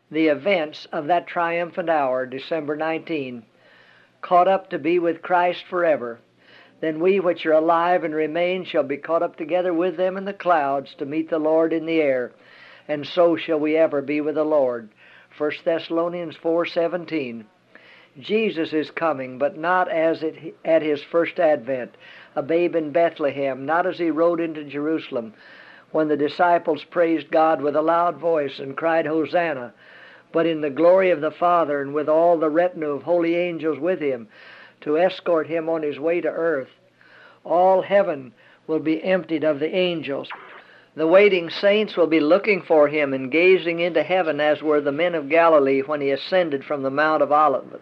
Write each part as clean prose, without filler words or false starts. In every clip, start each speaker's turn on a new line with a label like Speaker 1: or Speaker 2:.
Speaker 1: the events of that triumphant hour, December 19, caught up to be with Christ forever. Then we which are alive and remain shall be caught up together with them in the clouds to meet the Lord in the air, and so shall we ever be with the Lord. 1 Thessalonians 4:17. Jesus is coming, but not as at his first advent, a babe in Bethlehem, not as he rode into Jerusalem, when the disciples praised God with a loud voice and cried, Hosanna, but in the glory of the Father and with all the retinue of holy angels with him, to escort him on his way to earth. All heaven will be emptied of the angels. The waiting saints will be looking for him and gazing into heaven as were the men of Galilee when he ascended from the Mount of Olivet.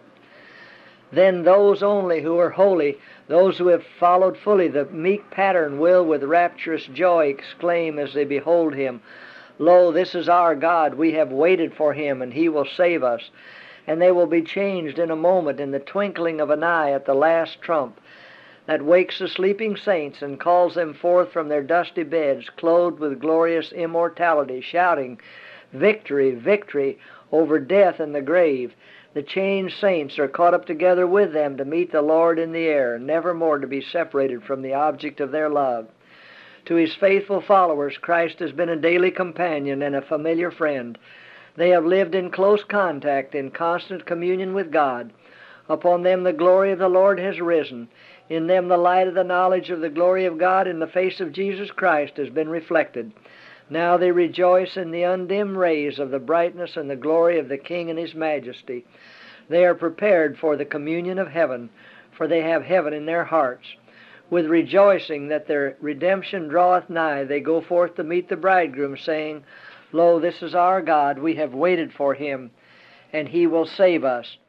Speaker 1: Then those only who are holy, those who have followed fully the meek pattern, will with rapturous joy exclaim as they behold him, Lo, this is our God, we have waited for him, and he will save us. And they will be changed in a moment, in the twinkling of an eye, at the last trump that wakes the sleeping saints and calls them forth from their dusty beds, clothed with glorious immortality, shouting, Victory, victory over death and the grave. The changed saints are caught up together with them to meet the Lord in the air, never more to be separated from the object of their love. To his faithful followers, Christ has been a daily companion and a familiar friend. They have lived in close contact, in constant communion with God. Upon them the glory of the Lord has risen. In them the light of the knowledge of the glory of God in the face of Jesus Christ has been reflected. Now they rejoice in the undimmed rays of the brightness and the glory of the King and his majesty. They are prepared for the communion of heaven, for they have heaven in their hearts. With rejoicing that their redemption draweth nigh, they go forth to meet the bridegroom, saying, Lo, this is our God, we have waited for him, and he will save us.